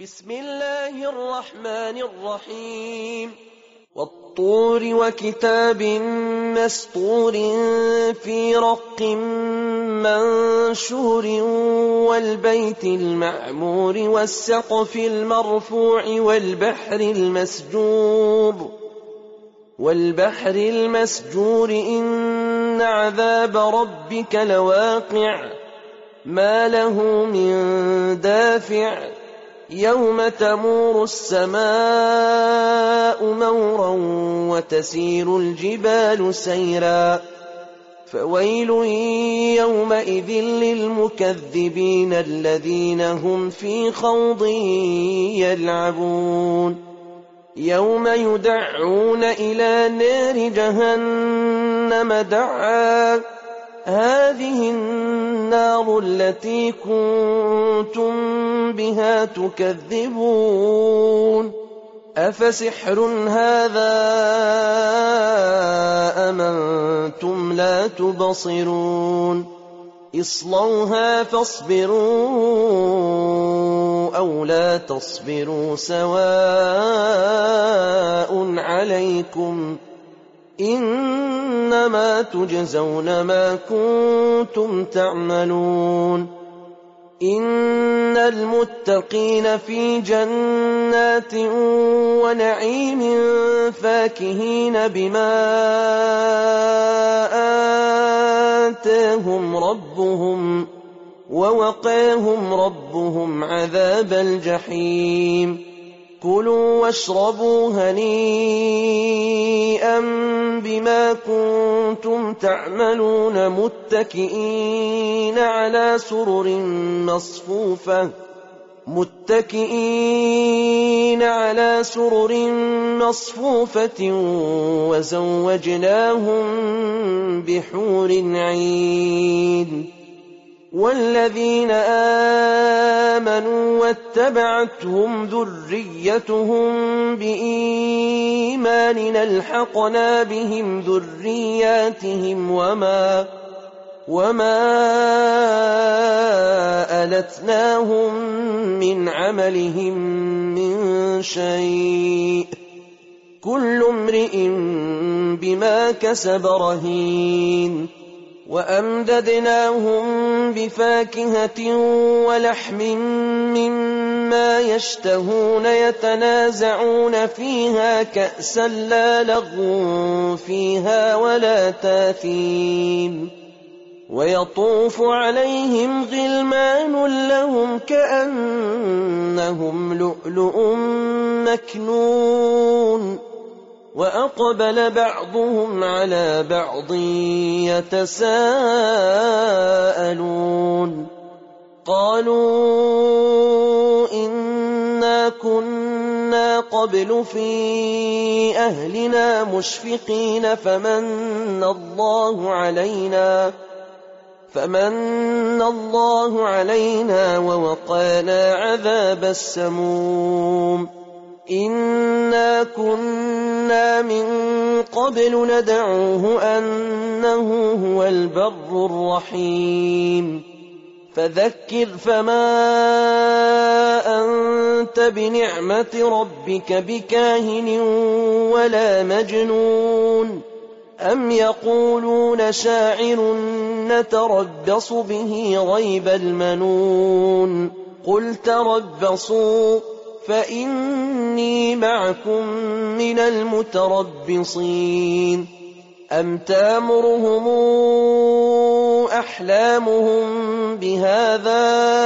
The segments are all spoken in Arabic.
بسم الله الرحمن الرحيم والطور وكتاب مسطور في رق منشور والبيت المعمور والسقف المرفوع والبحر المسجور إن عذاب ربك لواقع ما له من دافع يوم تمور السماء مورا وتسير الجبال سيرا فويل يومئذ للمكذبين الذين هم في خوض يلعبون يوم يدعون إلى نار جهنم دعا هذه النار التي كنتم بها تكذبون أفسحر هذا أم أنتم لا تبصرون اصلوها فاصبروا أو لا تصبروا سواء عليكم إنما تجزون ما كنتم تعملون إن المتقين في جنات ونعيم فاكهين بما آتاهم ربهم ووقاهم ربهم عذاب الجحيم كلوا واشربوا هنيئا بما كنتم تعملون متكئين على سرر مصفوفة وزوجناهم بحور عين والذين آمنوا واتبعتهم ذريتهم بإيمان ألحقنا بهم ذرياتهم وما ألتناهم من عملهم من شيء كل امرئ بما كسب رهين وأمددناهم بفاكهة ولحم مما يشتهون يتنازعون فيها كأسا لا لغو فيها ولا تاثيم ويطوف عليهم غلمان لهم كأنهم لؤلؤ مكنون وأقبل بعضهم على بعض يتساءلون قالوا إنا كنا قبل في أهلنا مشفقين فمن الله علينا ووقانا عذاب السموم إنا كنا من قبل ندعوه أنه هو البر الرحيم فذكر فما أنت بنعمة ربك بكاهن ولا مجنون أم يقولون شاعر نتربص به ريب المنون قل تربصوا فإني معكم من المتربصين أم تامرهم أحلامهم بهذا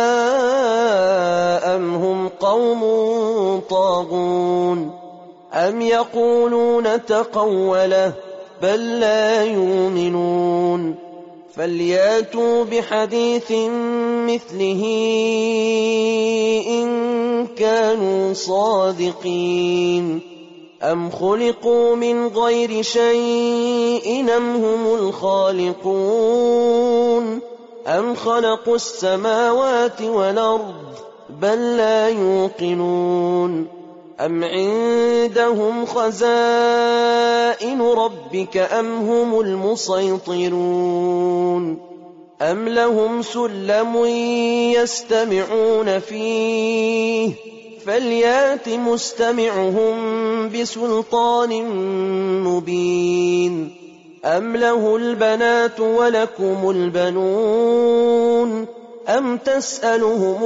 أم هم قوم طاغون أم يقولون تقوله بل لا يؤمنون فلياتوا بحديث مثله إن كانوا صادقين أم خلقوا من غير شيء أم هم الخالقون أم خلقوا السماوات والأرض بل لا يوقنون أم عندهم خزائن ربك أم هم المسيطرون أم لهم سلم يستمعون فيه فليات مستمعهم بسلطان مبين أم له البنات ولكم البنون أم تسألهم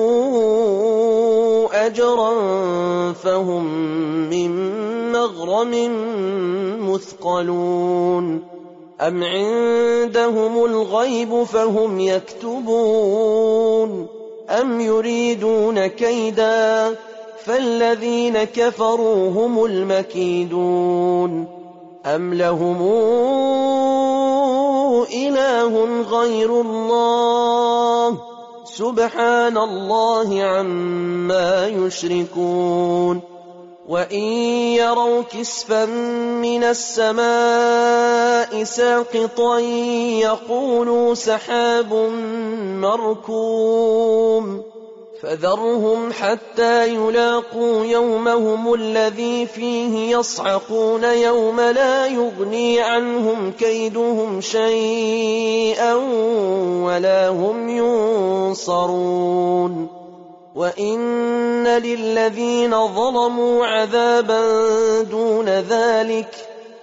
أجرا فهم من مغرم مثقلون أم عندهم الغيب فهم يكتبون أم يريدون كيدا فالذين كفروا هم المكيدون أم لهم إله غير الله سبحان الله عما يشركون وإن يروا كسفا من السماء ساقطا يقولوا سحاب مركوم فذرهم حتى يلاقوا يومهم الذي فيه يصعقون يوم لا يغني عنهم كيدهم شيئا ولا هم ينصرون وإن للذين ظلموا عذابا دون ذلك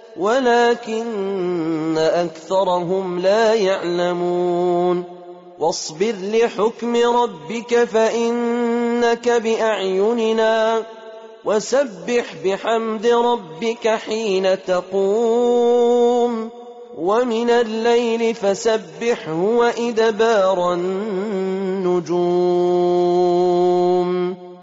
ولكن أكثرهم لا يعلمون واصبر لحكم ربك فإنك بأعيننا وسبح بحمد ربك حين تقوم ومن الليل فسبحه وإدبار النجوم